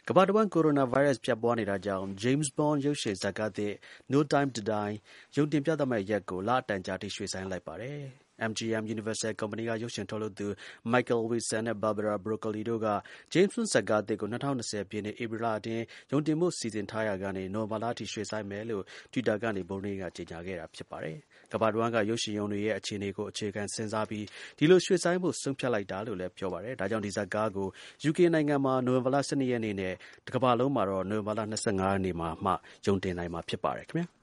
ကမ္ဘာတဝန်း ကိုရိုနာဗိုင်းရပ်စ် ပြန့်ပွားနေတာကြောင့် James Bond ရုပ်ရှင်ဇာတ်ကားသစ် No Time to Die ရုံတင်ပြသမယ့်ရက်ကို လအတန်ကြာထိ ရွှေ့ဆိုင်းလိုက်ပါတယ်။ MGM Universal ကုမ္ပဏီက ရုပ်ရှင်ထုတ်လုပ်သူ Michael Eisner နဲ့ Barbara Broccoli တို့က James Bond ဇာတ်ကားသစ်ကို ၂၀၂၀ ပြည့်နှစ် ဧပြီလအတွင်း ရုံတင်ဖို့ စီစဉ်ထားရာကနေ နိုဝင်ဘာလအထိ ရွှေ့ဆိုင်းမယ်လို့ Twitter ကနေ ဗုဒ္ဓနေ့က ကြေညာခဲ့တာ ဖြစ်ပါတယ်။ ကမ္ဘာတဝန်းက ရုပ်ရှင်ရုံတွေရဲ့ အခြေအနေကို အခြေခံစဉ်းစားပြီး ဒီလို ရွှေ့ဆိုင်းဖို့ ဆုံးဖြတ်လိုက်တာလို့လည်း ပြောပါတယ်။ ဒါကြောင့် ဒီဇာတ်ကားကို ယူကေနိုင်ငံမှာ နိုဝင်ဘာလ ၁၂ ရက်နေ့နဲ့ တကမ္ဘာလုံးမှာတော့ နိုဝင်ဘာလ ၂၅ ရက်နေ့မှာမှ ရုံတင်နိုင်မှာ ဖြစ်ပါတယ်ခင်ဗျာ။